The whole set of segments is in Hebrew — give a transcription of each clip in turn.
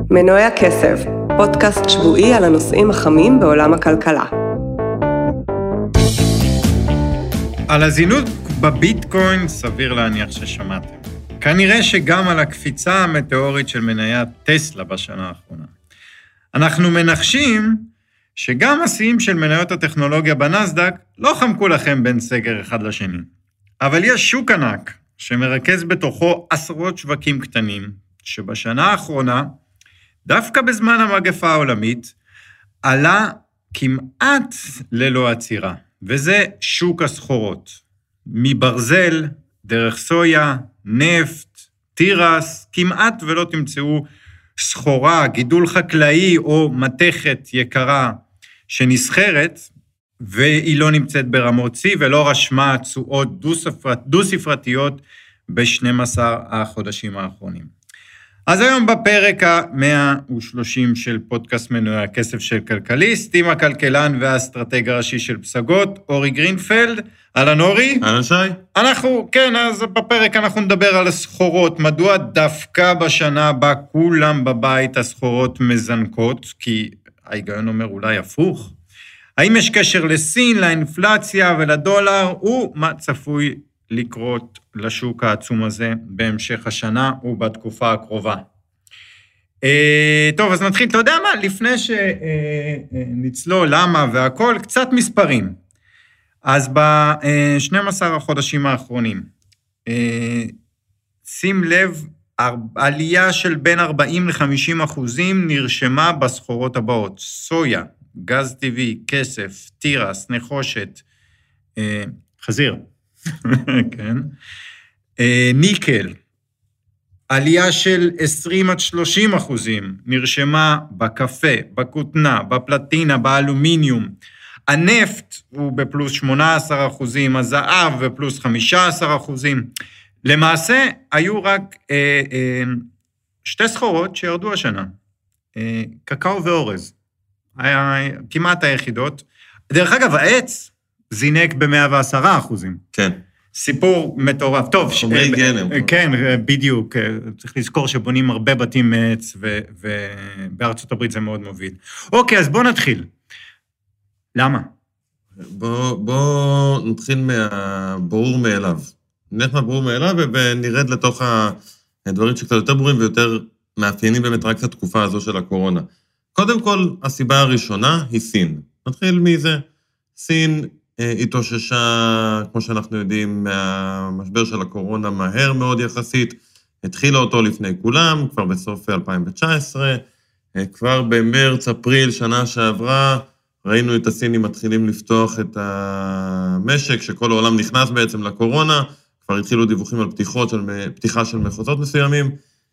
מנועי הכסף, פודקאסט שבועי על הנושאים החמים בעולם הכלכלה. על הזינוק בביטקוין סביר להניח ששמעתם. כנראה שגם על הקפיצה המטאורית של מניית טסלה בשנה האחרונה. אנחנו מנחשים שגם השיאים של מניות הטכנולוגיה בנסדק לא חמקו לכם בין סגר אחד לשני. אבל יש שוק ענק שמרכז בתוכו עשרות שווקים קטנים, שבשנה האחרונה, דווקא בזמן המגפה העולמית, עלה כמעט ללא עצירה, וזה שוק הסחורות. מברזל, דרך סויה, נפט, תירס, כמעט ולא תמצאו סחורה, גידול חקלאי או מתכת יקרה שנסחרת, והיא לא נמצאת ברמות C ולא רשמה תשואות דו-ספרתיות ב-12 החודשים האחרונים. אז היום בפרק ה-130 של פודקאסט מנועי הכסף של כלכליסט, עם הכלכלן והאסטרטג הראשי של פסגות, אורי גרינפלד. אהלן אורי. אהלן שי. אז בפרק אנחנו נדבר על הסחורות, מדוע דווקא בשנה בה כולם בבית הסחורות מזנקות, כי ההיגיון אומר אולי הפוך. האם יש קשר לסין, לאינפלציה ולדולר, ומה צפוי לקרות לשוק העצום הזה בהמשך השנה ובתקופה הקרובה. טוב, אז נתחיל, אתה יודע מה? לפני שנצלול למה והכל, קצת מספרים. אז ב-12 החודשים האחרונים, שים לב, עלייה של בין 40 ל-50% נרשמה בסחורות הבאות, סויה, גז טבעי, כסף, תירס, נחושת, חזיר, כן, ניקל, עלייה של 20-30% נרשמה בקפה, בכותנה, בפלטינה, באלומיניום, הנפט הוא בפלוס 18%, הזהב בפלוס 15%, למעשה היו רק שתי סחורות שירדו השנה, קקאו ואורז, כמעט היחידות, דרך אגב העץ זינק ב-110%. כן. סיפור מטורף. טוב, חומרי גלם. כן, בדיוק. צריך לזכור שבונים הרבה בתים מעץ, ובארצות הברית זה מאוד מוביל. אוקיי, אז בוא נתחיל. למה? בוא נתחיל מהברור מאליו. נלך מהברור מאליו ונרד לתוך הדברים שקצת יותר ברורים ויותר מאפיינים באמת רק את התקופה הזו של הקורונה. קודם כל, הסיבה הראשונה היא סין. נתחיל מזה. סין התאוששה, כמו שאנחנו יודעים, מהמשבר של הקורונה מהר מאוד יחסית, התחילה אותו לפני כולם, כבר בסוף 2019, כבר במרץ, אפריל, שנה שעברה, ראינו את הסינים מתחילים לפתוח את המשק, שכל העולם נכנס בעצם לקורונה, כבר התחילו דיווחים על פתיחה של מחוזות מסוימים,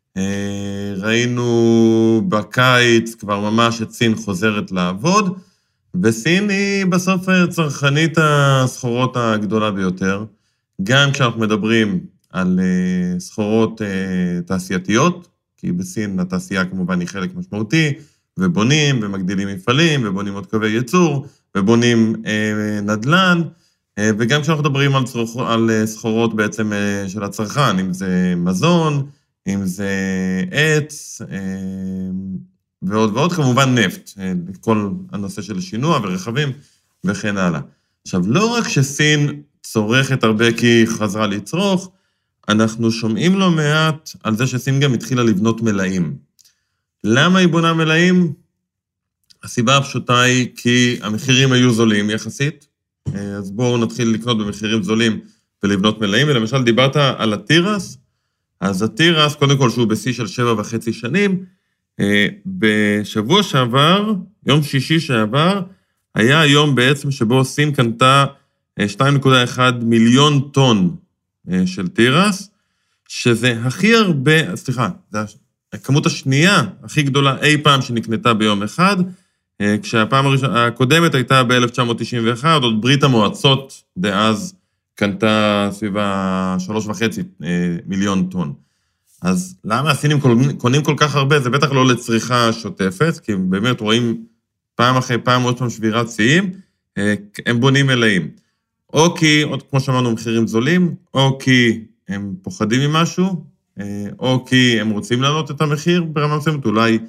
ראינו בקיץ כבר ממש את סין חוזרת לעבוד, וסין היא בסוף צרכנית הסחורות הגדולה ביותר, גם כשאנחנו מדברים על סחורות תעשייתיות, כי בסין התעשייה כמובן היא חלק משמעותי, ובונים ומגדילים מפעלים, ובונים עוד קווי ייצור, ובונים נדל"ן, וגם כשאנחנו מדברים על סחורות בעצם של הצרכן, אם זה מזון, אם זה עץ, ועוד ועוד, כמובן נפט, כל הנושא של שינוע ורכבים וכן הלאה. עכשיו, לא רק שסין צורכת הרבה כי היא חזרה לצרוך, אנחנו שומעים לא מעט על זה שסין גם התחילה לבנות מלאים. למה היא בונה מלאים? הסיבה הפשוטה היא כי המחירים היו זולים יחסית, אז בואו נתחיל לקנות במחירים זולים ולבנות מלאים, ולמשל דיברת על התירס, אז התירס, קודם כל שהוא בשיא של 7.5 שנים, בשבוע שעבר, יום שישי שעבר, היה היום בעצם שבו סין קנתה 2.1 מיליון טון של תירס, שזה הכי הרבה, סליחה, זה הכמות השנייה הכי גדולה אי פעם שנקנתה ביום אחד, כשהפעם הקודמת הייתה ב-1991, עוד ברית המועצות דאז קנתה סביב 3.5 מיליון טון. אז למה הסינים קונים כל כך הרבה? זה בטח לא לצריכה שוטפת, כי באמת רואים פעם אחרי פעם עוד פעם שבירת שיאים, הם בונים מלאים. או כי, כמו שאמרנו, מחירים זולים, או כי הם פוחדים ממשהו, או כי הם רוצים לעלות את המחיר ברמה מסוימת, אולי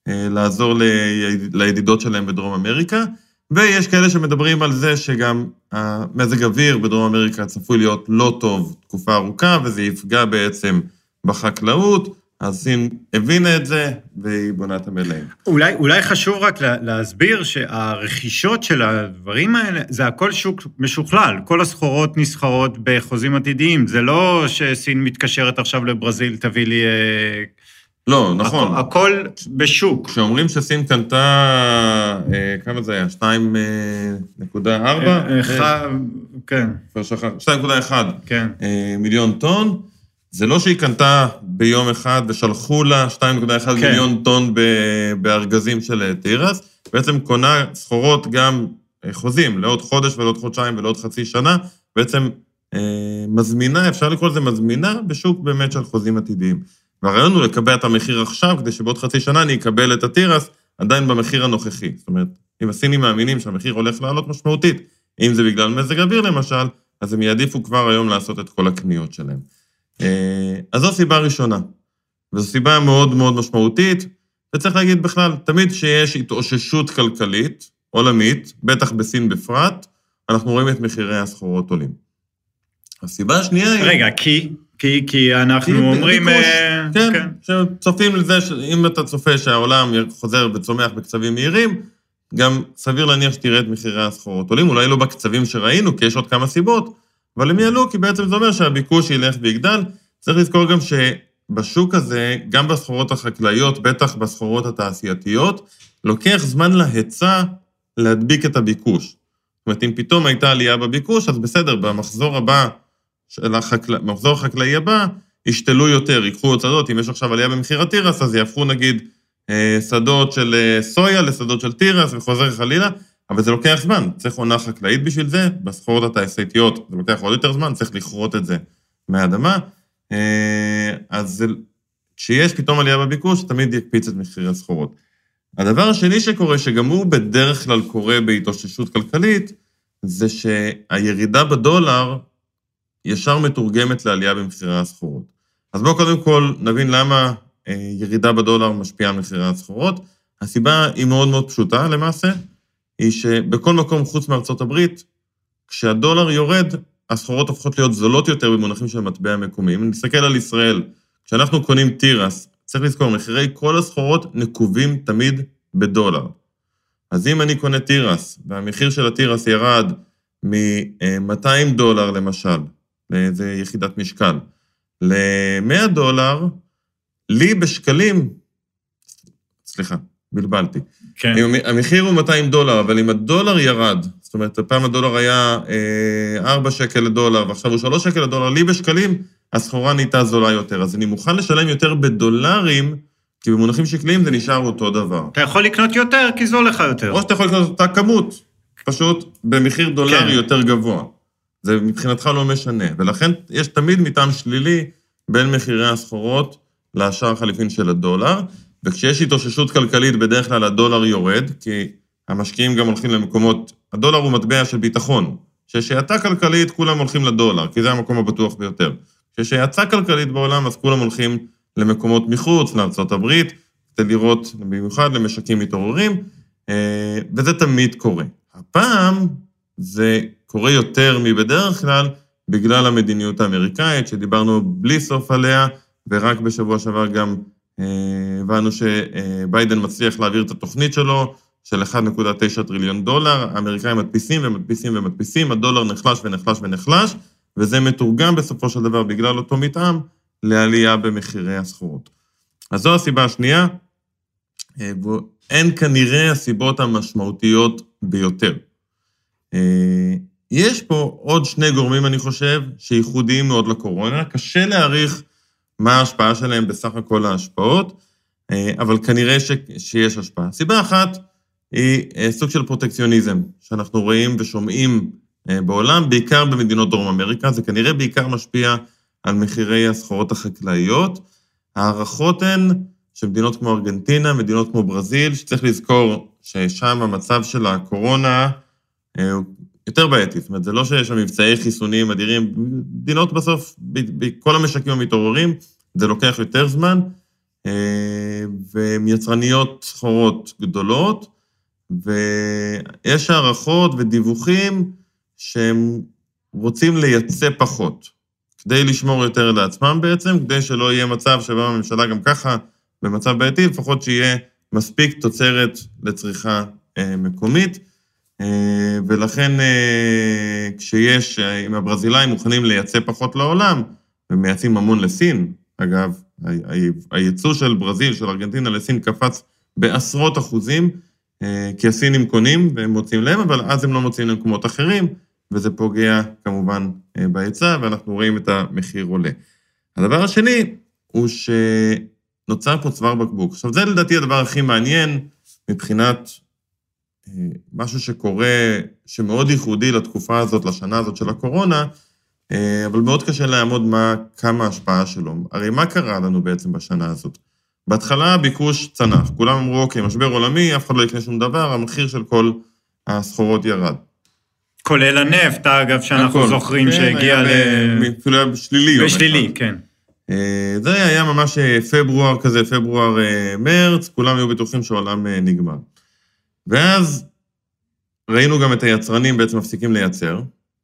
לעזור לידידות שלהם בדרום אמריקה, ויש כאלה שמדברים על זה שגם המזג אוויר בדרום אמריקה צפוי להיות לא טוב תקופה ארוכה, וזה יפגע בעצם בחקלאות, אז סין הבינה את זה, והיא בונה את המלאים. אולי חשוב רק להסביר שהרכישות של הדברים האלה, זה הכל שוק משוכלל, כל הסחורות נסחרות בחוזים עתידיים, זה לא שסין מתקשרת עכשיו לברזיל, תביא לי... לא, נכון. הכל בשוק. כשאומרים שסין קנתה, כמה זה היה? 2.4? כן. 2.1 כן. מיליון טון, זה לא שהיא קנתה ביום אחד ושלחו לה 2.1 מיליון טון בארגזים של תירס, בעצם קונה סחורות גם חוזים, לעוד חודש ולעוד חודשיים ולעוד חצי שנה, בעצם מזמינה, אפשר לקרוא לזה מזמינה, בשוק באמת של חוזים עתידיים. והרעיון הוא לקבע את המחיר עכשיו, כדי שבעוד חצי שנה אני אקבל את התירס עדיין במחיר הנוכחי. זאת אומרת, אם הסינים מאמינים שהמחיר הולך לעלות משמעותית, אם זה בגלל מזג אוויר למשל, אז הם יעדיפו כבר היום לעשות את כל הקניות שלהם. אז זו סיבה ראשונה, וזו סיבה מאוד מאוד משמעותית, וצריך להגיד בכלל, תמיד שיש התאוששות כלכלית עולמית, בטח בסין בפרט, אנחנו רואים את מחירי הסחורות עולים. הסיבה השנייה היא... רגע, כי אנחנו אומרים... כן, שצופים לזה, אם אתה צופה שהעולם חוזר וצומח בקצבים מהירים, גם סביר להניח שתראה את מחירי הסחורות עולים, אולי לא בקצבים שראינו, כי יש עוד כמה סיבות, אבל הם יעלו, כי בעצם זה אומר שהביקוש ילך ויגדל. צריך לזכור גם שבשוק הזה, גם בסחורות החקלאיות, בטח בסחורות התעשייתיות, לוקח זמן להיצע להדביק את הביקוש. זאת אומרת, אם פתאום הייתה עלייה בביקוש, אז בסדר, במחזור הבא, במחזור החקלאי הבא, ישתלו יותר, ייקחו שדות, אם יש עכשיו עלייה במחיר התירס, אז יהפכו נגיד שדות של סויה לשדות של תירס וחוזר חלילה, אבל זה לוקח זמן, צריך עונה חקלאית בשביל זה, בסחורות התעשייתיות זה לוקח עוד יותר זמן, צריך לכרות את זה מהאדמה, אז כשיש פתאום עלייה בביקוש, תמיד יקפיץ את מחיר הסחורות. הדבר השני שקורה, שגם הוא בדרך כלל קורה בהתאוששות כלכלית, זה שהירידה בדולר ישר מתורגמת לעלייה במחירי הסחורות. אז בואו קודם כל נבין למה ירידה בדולר משפיעה על מחירי הסחורות. הסיבה היא מאוד מאוד פשוטה למעשה, היא שבכל מקום חוץ מארצות הברית, כשהדולר יורד, הסחורות הופכות להיות זולות יותר במונחים של מטבע מקומיים. אם נסתכל על ישראל, כשאנחנו קונים תירס, צריך לזכור, מחירי כל הסחורות נקובים תמיד בדולר. אז אם אני קונה תירס, והמחיר של התירס ירד מ-$200 למשל, לאיזה יחידת משקל, ל$100, לי בשקלים, סליחה, בלבלתי. כן. המחיר הוא $200, אבל אם הדולר ירד, זאת אומרת, פעם הדולר היה 4 שקל לדולר, ועכשיו הוא 3 שקל לדולר, לי בשקלים, הסחורה נהייתה זולה יותר. אז אני מוכן לשלם יותר בדולרים, כי במונחים שקליים זה נשאר אותו דבר. אתה יכול לקנות יותר, כי זול לך יותר. או שאתה יכול לקנות אותה כמות, פשוט במחיר דולרי יותר גבוה. זה מבחינתך לא משנה. ולכן יש תמיד מטעם שלילי בין מחירי הסחורות לשער חליפין של הדולר, וכשיש התאוששות כלכלית, בדרך כלל הדולר יורד, כי המשקיעים גם הולכים למקומות, הדולר הוא מטבע של ביטחון, כשיש האטה כלכלית, כולם הולכים לדולר, כי זה המקום הבטוח ביותר. כשיש האטה כלכלית בעולם, אז כולם הולכים למקומות מחוץ, לארצות הברית, כדי לראות במיוחד למשקים מתעוררים, וזה תמיד קורה. הפעם זה קורה יותר מבדרך כלל, בגלל המדיניות האמריקאית, שדיברנו בלי סוף עליה, ורק בשבוע שעבר גם הבנו שביידן מצליח להעביר את התוכנית שלו, של $1.9 טריליון, האמריקאים מדפיסים ומדפיסים ומדפיסים, הדולר נחלש ונחלש ונחלש, וזה מתורגם בסופו של דבר בגלל אותו מטעם, לעלייה במחירי הסחורות. אז זו הסיבה השנייה, אין כנראה הסיבות המשמעותיות ביותר. יש פה עוד שני גורמים, אני חושב, שייחודיים מאוד לקורונה, קשה להעריך מה ההשפעה שלהם בסך הכל ההשפעות, אבל כנראה שיש השפעה. סיבה אחת היא סוג של פרוטקציוניזם, שאנחנו רואים ושומעים בעולם, בעיקר במדינות דרום אמריקה, זה כנראה בעיקר משפיע על מחירי הסחורות החקלאיות. הערכות הן שמדינות כמו ארגנטינה, מדינות כמו ברזיל, שצריך לזכור ששם המצב של הקורונה הוא יותר בעייתי, זאת אומרת, זה לא שיש שם מבצעי חיסונים אדירים, מדינות בסוף, בכל המשקים המתעוררים, זה לוקח יותר זמן, ויצרניות סחורות גדולות, ויש הערכות ודיווחים שהם רוצים לייצא פחות, כדי לשמור יותר לעצמם בעצם, כדי שלא יהיה מצב שבו הממשלה גם ככה במצב בעייתי, לפחות שיהיה מספיק תוצרת לצריכה מקומית, ולכן כשיש, אם הברזילאים מוכנים לייצא פחות לעולם, ומייצאים המון לסין, אגב, הייצוא של ברזיל, של ארגנטינה לסין קפץ בעשרות אחוזים, כי הסינים קונים והם מוצאים להם, אבל אז הם לא מוצאים למקומות אחרים, וזה פוגע כמובן בהיצע, ואנחנו רואים את המחיר עולה. הדבר השני הוא שנוצר פה צוואר בקבוק. עכשיו, זה לדעתי הדבר הכי מעניין מבחינת משהו שקורה, שמאוד ייחודי לתקופה הזאת, לשנה הזאת של הקורונה, אבל מאוד קשה לעמוד כמה ההשפעה שלו. הרי מה קרה לנו בעצם בשנה הזאת? בהתחלה הביקוש צנח, כולם אמרו, אוקיי, משבר עולמי, אף אחד לא יקנה שום דבר, המחיר של כל הסחורות ירד. כולל הנפט, אגב, שאנחנו זוכרים שהגיע אפילו היה שלילי. בשלילי, כן. זה היה ממש פברואר כזה, פברואר-מרץ, כולם היו בטוחים שהעולם נגמר. ואז ראינו גם את היצרנים בעצם מפסיקים לייצר,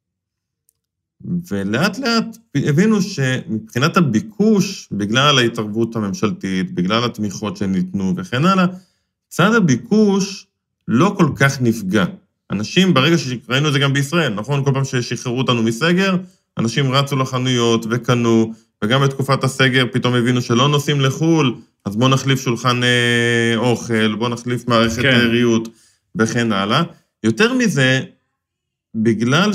ולאט לאט הבינו שמבחינת הביקוש, בגלל ההתערבות הממשלתית, בגלל התמיכות שניתנו וכן הלאה, צד הביקוש לא כל כך נפגע. אנשים, ברגע שראינו את זה גם בישראל, נכון? כל פעם ששחררו אותנו מסגר, אנשים רצו לחנויות וקנו, וגם בתקופת הסגר פתאום הבינו שלא נוסעים לחול, אז בוא נחליף שולחן אוכל, בוא נחליף מערכת ריהוט וכן הלאה. יותר מזה, בגלל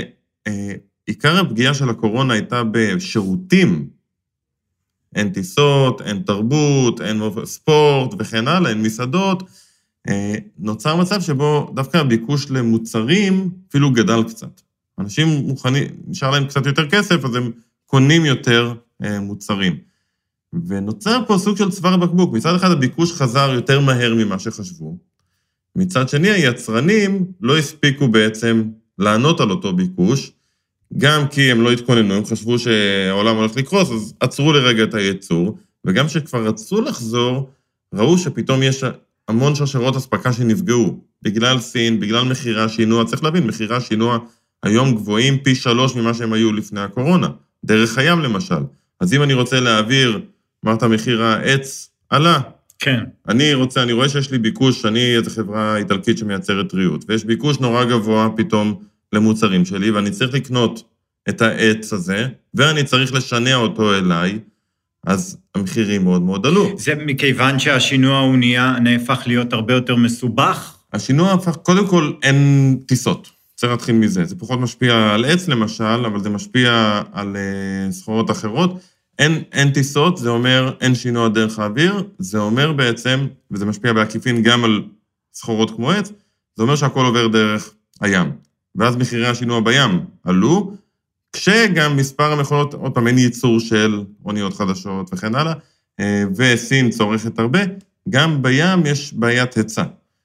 שעיקר הפגיעה של הקורונה הייתה בשירותים, אין טיסות, אין תרבות, אין ספורט וכן הלאה, אין מסעדות, נוצר מצב שבו דווקא הביקוש למוצרים אפילו גדל קצת. אנשים מוכנים, נשאר להם קצת יותר כסף, אז הם קונים יותר מוצרים. ונוצר פה סוג של צוואר בקבוק. מצד אחד הביקוש חזר יותר מהר ממה שחשבו. מצד שני היצרנים לא הספיקו בעצם לענות על אותו ביקוש, גם כי הם לא התכוננו, הם חשבו שהעולם הולך לקרוס, אז עצרו לרגע את הייצור, וגם שכבר רצו לחזור, ראו שפתאום יש המון שרשרות אספקה שנפגעו, בגלל סין, בגלל מחירי השינוע, צריך להבין, מחירי השינוע היום גבוהים פי 3 ממה שהם היו לפני הקורונה, דרך הים למשל. אז אם אני רוצה להעביר, אמרת מחיר העץ עלה, כן. אני רואה שיש לי ביקוש, אני איזו חברה איטלקית שמייצרת ריהוט, ויש ביקוש נורא גבוה פתאום למוצרים שלי, ואני צריך לקנות את העץ הזה, ואני צריך לשנע אותו אליי, אז המחירים מאוד מאוד עלו. זה מכיוון שהשינוע הוא נהפך להיות הרבה יותר מסובך? השינוע הפך, קודם כל אין טיסות, צריך להתחיל מזה. זה פחות משפיע על עץ למשל, אבל זה משפיע על סחורות אחרות. אין טיסות, זה אומר אין שינוע דרך האוויר, זה אומר בעצם, וזה משפיע בעקיפין גם על סחורות כמו עץ, זה אומר שהכל עובר דרך הים. ואז מחירי השינוע בים עלו, כשגם מספר המכונות, עוד פעם אין ייצור של אוניות חדשות וכן הלאה, וסין צורכת הרבה, גם בים יש בעיית היצע.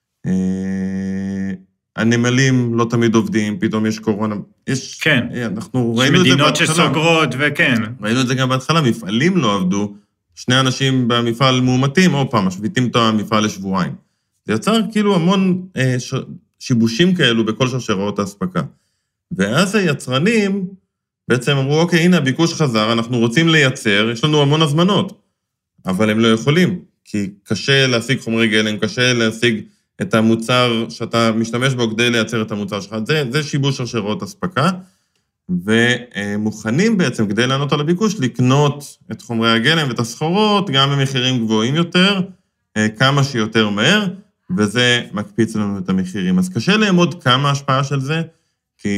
הנמלים לא תמיד עובדים, פתאום יש קורונה, יש... כן. אנחנו ראינו את זה בהתחלה. מדינות שסוגרות וכן. ראינו את זה גם בהתחלה, מפעלים לא עבדו, 2 אנשים במפעל מאומתים, או פעם, משביתים את המפעל לשבועיים. זה יצר כאילו המון שיבושים כאלו בכל שרשרות האספקה. ואז היצרנים בעצם אמרו, אוקיי, הנה הביקוש חזר, אנחנו רוצים לייצר, יש לנו המון הזמנות, אבל הם לא יכולים, כי קשה להשיג חומרי גלם, קשה להשיג את המוצר שאתה משתמש בו כדי לייצר את המוצר שלך. זה שיבוש שרשרות אספקה, ומוכנים בעצם כדי לענות על הביקוש, לקנות את חומרי הגלם ואת הסחורות, גם במחירים גבוהים יותר, כמה שיותר מהר, וזה מקפיץ לנו את המחירים. אז קשה לאמוד כמה השפעה של זה, כי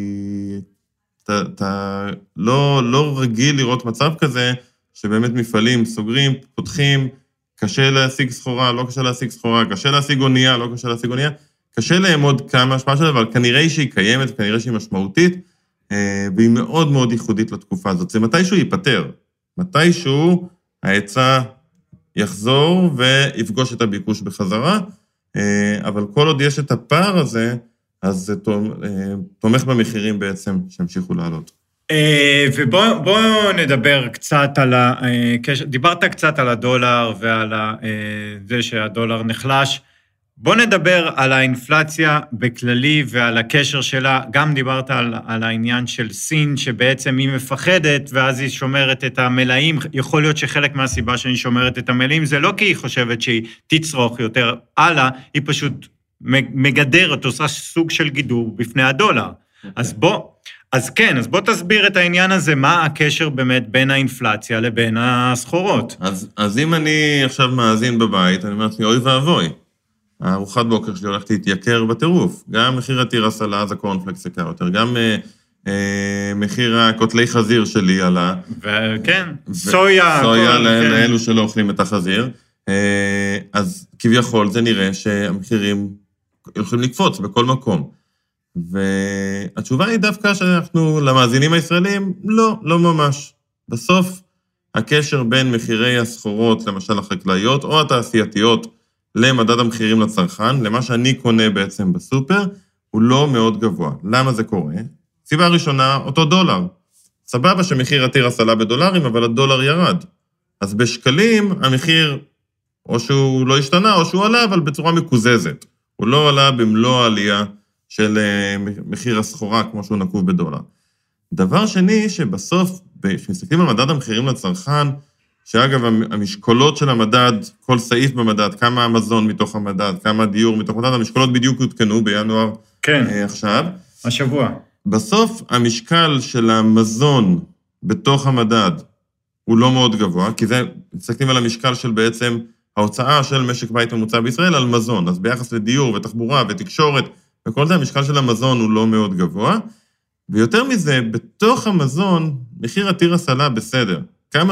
אתה לא רגיל לראות מצב כזה, שבאמת מפעלים סוגרים, פותחים, קשה להשיג סחורה, לא קשה להשיג סחורה, קשה להשיג אונייה, לא קשה להשיג אונייה, קשה לאמוד כמה השפעה של זה, אבל כנראה שהיא קיימת, כנראה שהיא משמעותית, והיא מאוד מאוד ייחודית לתקופה הזאת. זה מתישהו ייפטר, מתישהו ההיצע יחזור ויפגוש את הביקוש בחזרה, אבל כל עוד יש את הפער הזה, אז זה תומך במחירים בעצם שהמשיכו לעלות. ובואו נדבר קצת על דיברת קצת על הדולר ועל זה שהדולר נחלש. בואו נדבר על האינפלציה בכללי ועל הקשר שלה. גם דיברת על העניין של סין, שבעצם היא מפחדת, ואז היא שומרת את המלאים. יכול להיות שחלק מהסיבה שאני שומרת את המלאים, זה לא כי היא חושבת שהיא תצרוך יותר הלאה, היא פשוט מגדרת, עושה סוג של גידור בפני הדולר. אז בוא תסביר את העניין הזה, מה הקשר באמת בין האינפלציה לבין הסחורות. אז אם אני עכשיו מאזין בבית, אני אומר לי, אוי ואבוי. הארוחת בוקר שלי הולכת להתייקר בטירוף. גם מחיר התירס עלה, אז הקורנפלקס יקר יותר. גם מחיר הקוטלי חזיר שלי עלה. וכן, סויה. סויה לאלו שלא אוכלים את החזיר. אז כביכול זה נראה שהמחירים יכולים לקפוץ בכל מקום. והתשובה היא דווקא שאנחנו, למאזינים הישראלים, לא ממש. בסוף, הקשר בין מחירי הסחורות, למשל החקלאיות, או התעשייתיות, למדד המחירים לצרכן, למה שאני קונה בעצם בסופר, הוא לא מאוד גבוה. למה זה קורה? סיבה ראשונה, אותו דולר. סבבה שמחיר התירס עלה בדולרים, אבל הדולר ירד. אז בשקלים, המחיר, או שהוא לא השתנה, או שהוא עלה, אבל בצורה מקוזזת. הוא לא עלה במלוא העלייה של מחיר הסחורה, כמו שהוא נקוב בדולר. דבר שני, שבסוף, כשמסתכלים על מדד המחירים לצרכן, שאגב, המשקולות של המדד, כל סעיף במדד, כמה המזון מתוך המדד, כמה דיור מתוך המדד, המשקולות בדיוק הותקנו בינואר עכשיו. השבוע. בסוף, המשקל של המזון בתוך המדד הוא לא מאוד גבוה, כי זה, מסתכלים על המשקל של בעצם ההוצאה של משק בית ממוצע בישראל על מזון, אז ביחס לדיור ותחבורה ותקשורת, וכל זה, המשקל של המזון הוא לא מאוד גבוה, ויותר מזה, בתוך המזון, מחיר התירס עלה בסדר.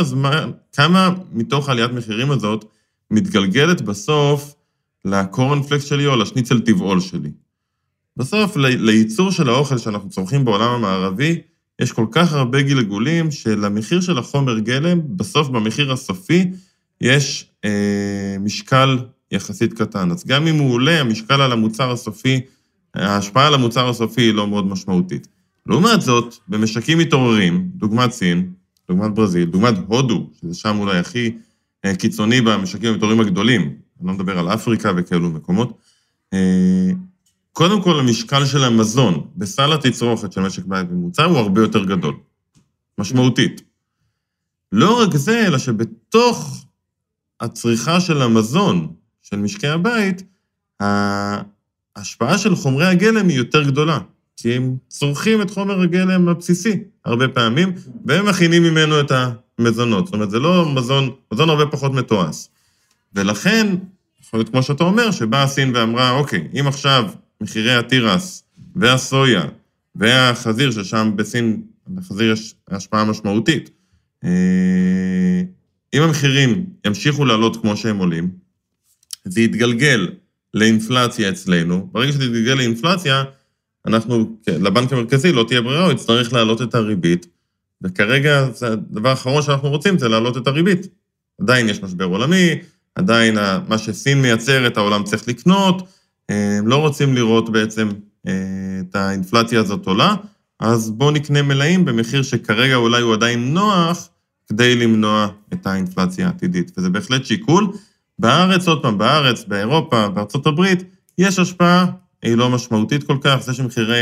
כמה מתוך עליית מחירים הזאת מתגלגלת בסוף לקורנפלקס שלי או לשניצל טבעול שלי. בסוף, לייצור של האוכל שאנחנו צורכים בעולם המערבי, יש כל כך הרבה גלגולים שלמחיר של החומר גלם, בסוף במחיר הסופי, יש משקל יחסית קטן. אז גם אם הוא עולה, המשקל על המוצר הסופי, ההשפעה על המוצר הסופי היא לא מאוד משמעותית. לעומת זאת, במשקים מתעוררים, דוגמת סין, דוגמת ברזיל, דוגמת הודו, שזה שם אולי הכי קיצוני במשקים המתעוררים הגדולים, אני לא מדבר על אפריקה וכאלו מקומות, קודם כל המשקל של המזון בסל התצרוכת של משק בית ממוצע הוא הרבה יותר גדול, משמעותית. לא רק זה, אלא שבתוך הצריכה של המזון של משקי הבית, ההשפעה של חומרי הגלם היא יותר גדולה, כי הם צורכים את חומר הגלם הבסיסי הרבה פעמים, והם מכינים ממנו את המזונות. זאת אומרת, זה לא מזון הרבה פחות מתועש. ולכן, יכול להיות כמו שאתה אומר, שבאה סין ואמרה, אוקיי, אם עכשיו מחירי התירס והסויה והחזיר, ששם בסין, לחזיר יש השפעה משמעותית, אם המחירים ימשיכו לעלות כמו שהם עולים, זה יתגלגל לאינפלציה אצלנו. ברגע שזה יתגלגל לאינפלציה, אנחנו, לבנק המרכזי לא תהיה ברירה, הוא יצטרך להעלות את הריבית, וכרגע הדבר האחרון שאנחנו רוצים זה להעלות את הריבית. עדיין יש משבר עולמי, עדיין מה שסין מייצרת, העולם צריך לקנות, לא רוצים לראות בעצם את האינפלציה הזאת עולה, אז בואו נקנה מלאים במחיר שכרגע אולי הוא עדיין נוח, כדי למנוע את האינפלציה העתידית. וזה בהחלט שיקול. בארץ, עוד פעם, בארץ, באירופה, בארצות הברית, יש השפעה, היא לא משמעותית כל כך, זה שמחירי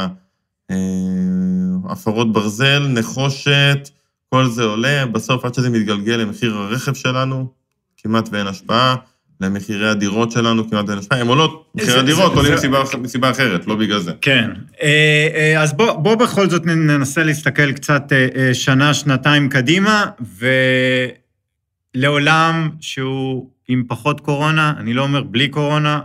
הפרות ברזל, נחושת, כל זה עולה, בסוף עד שזה מתגלגל למחיר הרכב שלנו, כמעט ואין השפעה, למחירי הדירות שלנו, כמעט ואין השפעה, הם עולות, מחירי הדירות עולים מסיבה אחרת, לא בגלל זה. כן, אז בוא בכל זאת ננסה להסתכל קצת שנה, שנתיים קדימה, ולעולם שהוא עם פחות קורונה, אני לא אומר בלי קורונה,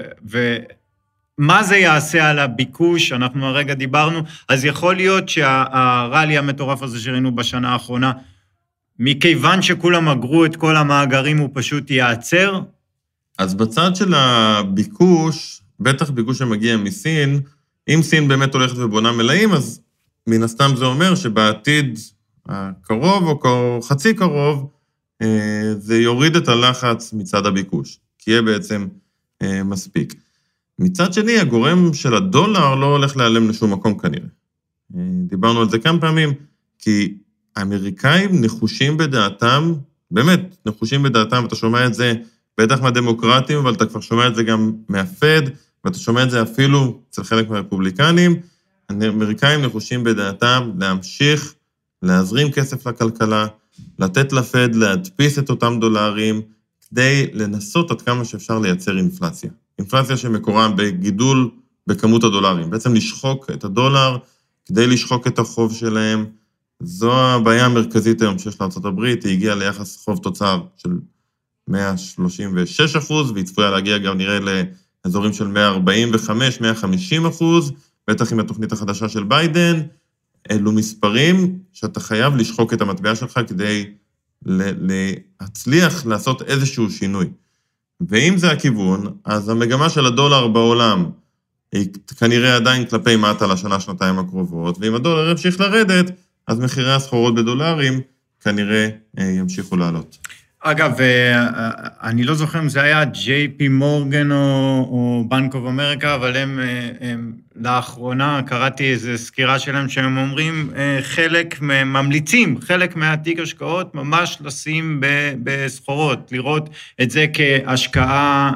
מה זה יעשה על הביקוש, אנחנו הרגע דיברנו, אז יכול להיות שהרלי המטורף הזה שראינו בשנה האחרונה, מכיוון שכולם אגרו את כל המאגרים, הוא פשוט ייעצר? אז בצד של הביקוש, בטח ביקוש שמגיע מסין, אם סין באמת הולכת ובונה מלאים, אז מן הסתם זה אומר שבעתיד הקרוב או חצי קרוב, זה יוריד את הלחץ מצד הביקוש, כי יהיה בעצם מספיק. מצד שני, הגורם של הדולר לא הולך להיעלם לשום מקום כנראה. דיברנו על זה כמה פעמים, כי האמריקאים נחושים בדעתם, באמת נחושים בדעתם, אתה שומע את זה בטח מהדמוקרטים, אבל אתה כבר שומע את זה גם מהפד, ואתה שומע את זה אפילו אצל חלק מהרפובליקנים, האמריקאים נחושים בדעתם להמשיך להזרים כסף לכלכלה, לתת לפד, להדפיס את אותם דולרים, כדי לנסות עד כמה שאפשר לייצר אינפלציה. אינפלציה שמקורה בגידול בכמות הדולרים. בעצם לשחוק את הדולר, כדי לשחוק את החוב שלהם. זו הבעיה המרכזית היום שיש לארצות הברית, היא הגיעה ליחס חוב תוצר של 136%, והיא צפויה להגיע גם נראה לאזורים של 145-150%, בטח עם התוכנית החדשה של ביידן, אלו מספרים שאתה חייב לשחוק את המטבע שלך כדי להצליח לעשות איזשהו שינוי. ואם זה הכיוון, אז המגמה של הדולר בעולם היא כנראה עדיין כלפי מטה לשנה, שנתיים הקרובות, ואם הדולר ימשיך לרדת, אז מחירי הסחורות בדולרים כנראה ימשיכו לעלות. אגב, אני לא זוכר אם זה היה JP מורגן או בנק אוף אמריקה, אבל הם לאחרונה קראתי איזו סקירה שלהם שהם אומרים ממליצים חלק מהתיק השקעות ממש לשים בסחורות, לראות את זה כהשקעה.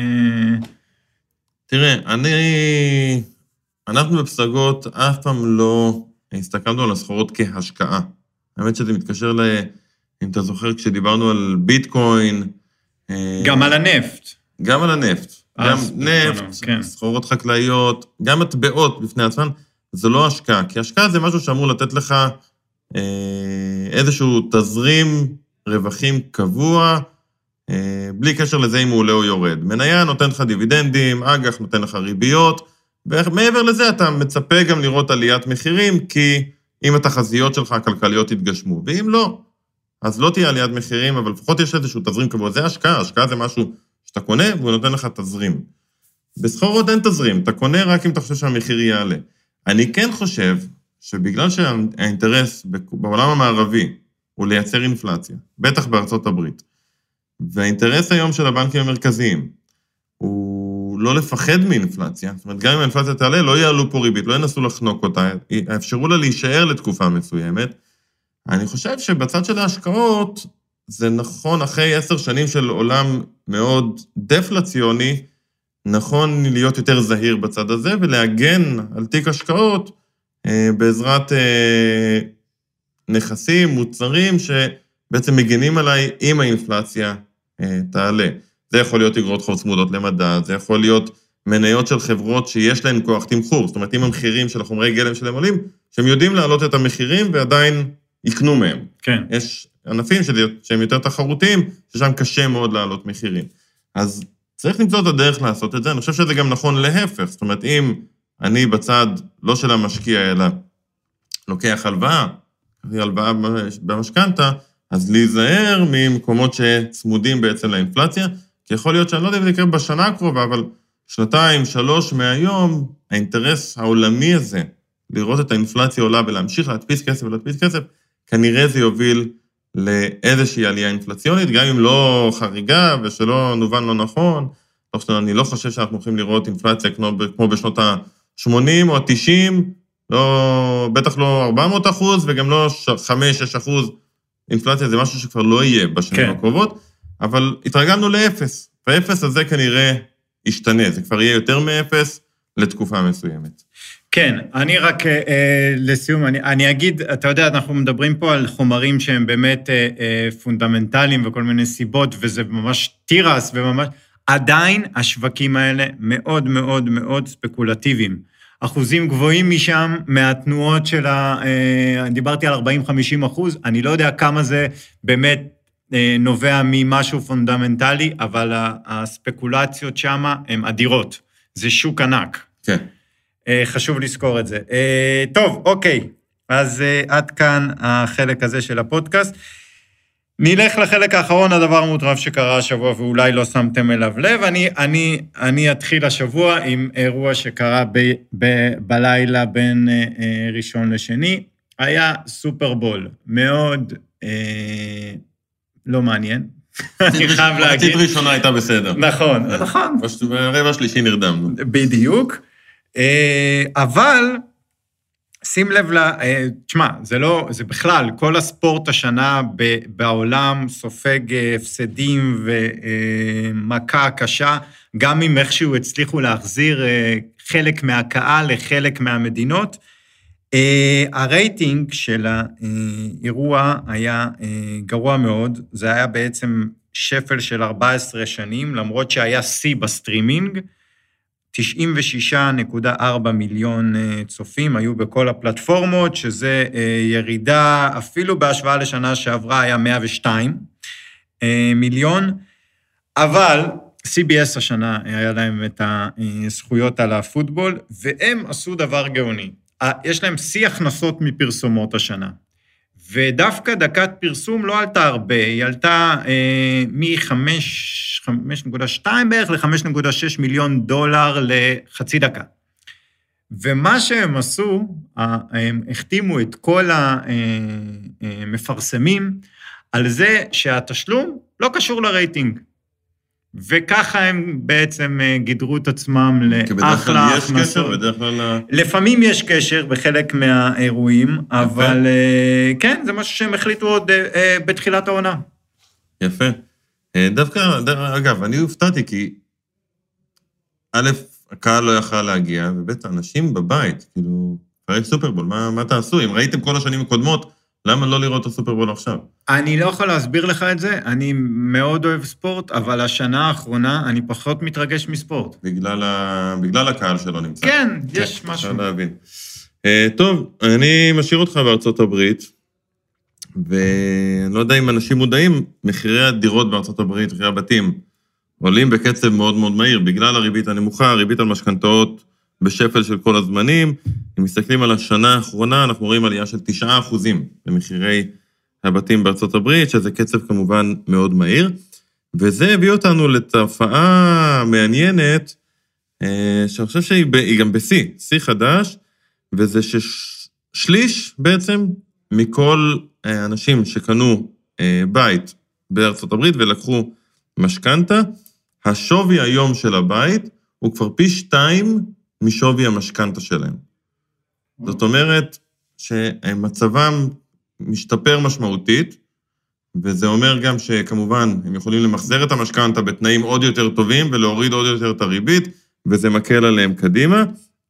תראה, אנחנו בפסגות אף פעם לא הסתכלנו על הסחורות כהשקעה. האמת שזה מתקשר אם אתה זוכר, כשדיברנו על ביטקוין... גם על הנפט. גם על הנפט. גם נפט, כן. סחורות חקלאיות, גם מטבעות בפני עצמן, זה לא השקעה, כי השקעה זה משהו שאמור לתת לך איזשהו תזרים רווחים קבוע, בלי קשר לזה אם הוא עולה או יורד. מניה נותן לך דיבידנדים, אג"ח נותן לך ריביות, ומעבר לזה אתה מצפה גם לראות עליית מחירים, כי אם התחזיות שלך הכלכליות יתגשמו, ואם לא, אז לא תהיה עליית מחירים, אבל לפחות יש איזשהו תזרים קבוע. זה השקעה, השקעה זה משהו שאתה קונה, והוא נותן לך תזרים. בסחורות אין תזרים, אתה קונה רק אם אתה חושב שהמחיר יעלה. אני כן חושב שבגלל שהאינטרס בעולם המערבי הוא לייצר אינפלציה, בטח בארצות הברית, והאינטרס היום של הבנקים המרכזיים הוא לא לפחד מאינפלציה, זאת אומרת, גם אם האינפלציה תעלה, לא יעלו פה ריבית, לא ינסו לחנוק אותה, אפשרו לה להישאר לתקופה מסוימת. אני חושב שבצד של ההשקעות, זה נכון, אחרי 10 שנים של עולם מאוד דפלציוני, נכון להיות יותר זהיר בצד הזה, ולהגן על תיק השקעות, בעזרת נכסים, מוצרים, שבעצם מגנים עליי אם האינפלציה תעלה. זה יכול להיות אגרות חוב צמודות למדד, זה יכול להיות מניות של חברות שיש להן כוח תמחור, זאת אומרת, אם המחירים של החומרי גלם שלהם עולים, שהם יודעים להעלות את המחירים ועדיין יקנו מהם. כן. יש ענפים שהם יותר תחרותיים, ששם קשה מאוד להעלות מחירים. אז צריך למצוא את הדרך לעשות את זה, אני חושב שזה גם נכון להפך, זאת אומרת, אם אני בצד לא של המשקיע, אלא לוקח הלוואה במשכנתא, אז להיזהר ממקומות שצמודים בעצם לאינפלציה, כי יכול להיות שאני לא יודע אם זה יקרה בשנה הקרובה, אבל 2-3 מהיום, האינטרס העולמי הזה, לראות את האינפלציה עולה ולהמשיך להדפיס כסף, כנראה זה יוביל לאיזושהי עלייה אינפלציונית, גם אם לא חריגה ושלא נובן לא נכון, אני לא חושב שאנחנו הולכים לראות אינפלציה כמו בשנות ה-80 או ה-90, בטח לא 400%, וגם לא 5-6%. אינפלציה זה משהו שכבר לא יהיה בשנים הקרובות, אבל התרגלנו לאפס, והאפס הזה כנראה ישתנה, זה כבר יהיה יותר מאפס לתקופה מסוימת. כן, אני רק לסיום, אני אגיד, אתה יודע, אנחנו מדברים פה על חומרים שהם באמת פונדמנטליים וכל מיני סיבות, וזה ממש טירס וממש, עדיין השווקים האלה מאוד מאוד מאוד ספקולטיביים. אחוזים גבוהים משם, מהתנועות של דיברתי על 40-50%, אני לא יודע כמה זה באמת נובע ממשהו פונדמנטלי, אבל הספקולציות שם הן אדירות. זה שוק ענק. כן. חשוב לזכור את זה. טוב, אוקיי, אז עד כאן החלק הזה של הפודקאסט. נלך לחלק האחרון, הדבר המוטרף שקרה השבוע, ואולי לא שמתם אליו לב. אני אתחיל השבוע עם אירוע שקרה בלילה בין ראשון לשני. היה סופרבול, מאוד לא מעניין. אני חייב להגיד. מחצית ראשונה הייתה בסדר. נכון. ברבע שלישי נרדמנו. בדיוק. אבל שים לב תשמע, זה בכלל, כל הספורט השנה בעולם סופג הפסדים ומכה קשה, גם אם איכשהו הצליחו להחזיר חלק מהקהל לחלק מהמדינות. הרייטינג של האירוע היה גרוע מאוד, זה היה בעצם שפל של 14 שנים, למרות שהיה שיא בסטרימינג, 96.4 מיליון צופים היו בכל הפלטפורמות, שזה ירידה, אפילו בהשוואה לשנה שעברה היה 102 מיליון, אבל CBS השנה היה להם את הזכויות על הפוטבול, והם עשו דבר גאוני. יש להם שיא הכנסות מפרסומות השנה, ודווקא דקת פרסום לא עלתה הרבה, היא עלתה מ-5.2 בערך ל-5.6 מיליון דולר לחצי דקה. ומה שהם עשו, הם החתימו את כל המפרסמים על זה שהתשלום לא קשור לרייטינג. וככה הם בעצם גידרו את עצמם לאחלה הכנסות. לפעמים יש קשר בחלק מהאירועים, אבל כן, זה משהו שהם החליטו עוד בתחילת העונה. יפה. דווקא, אגב, אני הופתעתי כי א', הקהל לא יכל להגיע, וב', אנשים בבית, כאילו, אחרי סופרבול, מה תעשו? אם ראיתם כל השנים הקודמות, למה לא לראות את הסופרבול עכשיו? אני לא יכול להסביר לך את זה, אני מאוד אוהב ספורט, אבל השנה האחרונה אני פחות מתרגש מספורט. בגלל הקהל שלו נמצא. כן, יש משהו. אפשר להבין. טוב, אני משאיר אותך בארצות הברית, ואני לא יודע אם אנשים מודעים, מחירי הדירות בארצות הברית, מחירי הבתים, עולים בקצב מאוד מאוד מהיר, בגלל הריבית הנמוכה, הריבית על משכנתאות בשפל של כל הזמנים. אם מסתכלים על השנה האחרונה, אנחנו רואים עלייה של 9% במחירי הבתים בארצות הברית, שזה קצב כמובן מאוד מהיר, וזה הביא אותנו לתופעה מעניינת, שאני חושב שהיא גם שיא חדש, וזה ששליש בעצם מכל אנשים שקנו בית בארצות הברית ולקחו משכנתה, השווי היום של הבית הוא כבר פי 2 משווי המשכנתה שלהם. זאת אומרת שמצבם משתפר משמעותית, וזה אומר גם שכמובן הם יכולים למחזר את המשכנתה בתנאים עוד יותר טובים, ולהוריד עוד יותר את הריבית, וזה מקל עליהם קדימה,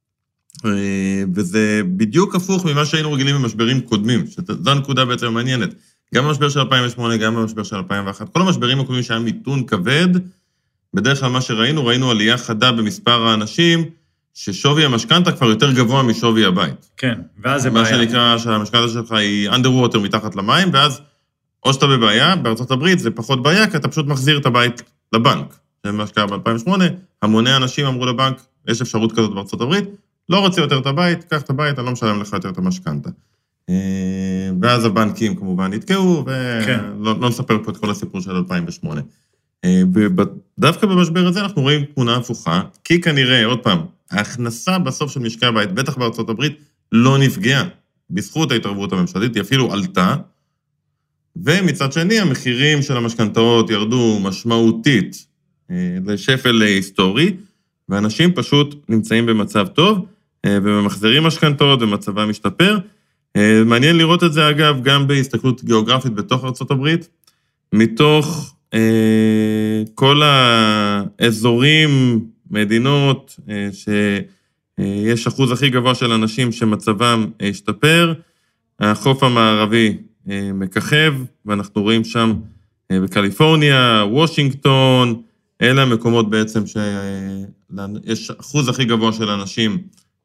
וזה בדיוק הפוך ממה שהיינו רגילים במשברים קודמים, שזו הנקודה בעצם מעניינת. גם במשבר של 2008, גם במשבר של 2001, כל המשברים הקודמים שהיה מיתון כבד, בדרך כלל מה ראינו עלייה חדה במספר האנשים, ששווי המשכנתה כבר יותר גבוה משווי הבית. כן, ואז זה בעיה. מה שנקרא שהמשכנתה שלך היא underwater מתחת למים, ואז או שאתה בבעיה, בארצות הברית זה פחות בעיה, כי אתה פשוט מחזיר את הבית לבנק. זה מה שקרה ב-2008, המוני אנשים אמרו לבנק, יש אפשרות כזאת בארצות הברית, לא רוצה יותר את הבית, קח את הבית, אני לא משלם לך יותר את המשכנתה. ואז הבנקים כמובן נתקעו, ולא נספר פה את כל הסיפור של 2008. ודווקא במשבר הזה אנחנו רואים תמונה הפוכה, כי כנראה, עוד פעם, ההכנסה בסוף של משקי הבית, בטח בארצות הברית, לא נפגעה. בזכות ההתערבות הממשלתית, היא אפילו עלתה, ומצד שני, המחירים של המשכנתאות ירדו משמעותית לשפל היסטורי, ואנשים פשוט נמצאים במצב טוב, וממחזרים משכנתאות, ומצבם משתפר. מעניין לראות את זה, אגב, גם בהסתכלות גיאוגרפית בתוך ארצות הברית, מתוך כל האזורים, מדינות, שיש אחוז הכי גבוה של אנשים שמצבם השתפר, החוף המערבי מככב, ואנחנו רואים שם בקליפורניה, וושינגטון, אלה המקומות בעצם שיש אחוז הכי גבוה של אנשים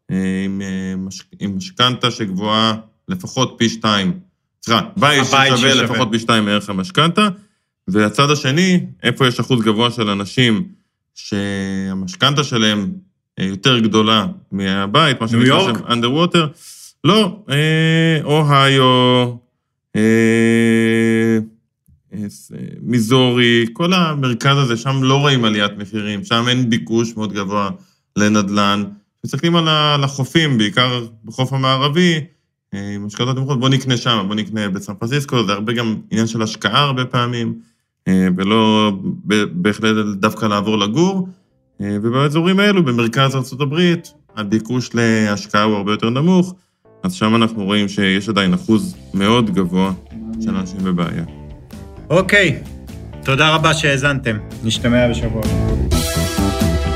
עם משכנתה שגבוהה לפחות פי 2, בית ששווה לפחות פי 2 מערך המשכנתה, והצד השני, איפה יש אחוז גבוה של אנשים שהמשכנתה שלהם יותר גדולה מהבית, מה שנקרא שם underwater, לא, אוהיו, מיזורי, כל המרכז הזה, שם לא רואים עליית מחירים, שם אין ביקוש מאוד גבוה לנדלן, מסתכלים על החופים, בעיקר בחוף המערבי, משכנתאות נמוכות, בוא נקנה שם, בוא נקנה בסן פרנסיסקו, זה הרבה גם עניין של השקעה הרבה פעמים, ולא בהחלט דווקא לעבור לגור, ובאזורים האלו, במרכז ארצות הברית, הביקוש להשקעה הוא הרבה יותר נמוך, אז שם אנחנו רואים שיש עדיין אחוז מאוד גבוה של אנשים בבעיה. אוקיי, תודה רבה שהאזנתם. נשתמע בשבוע.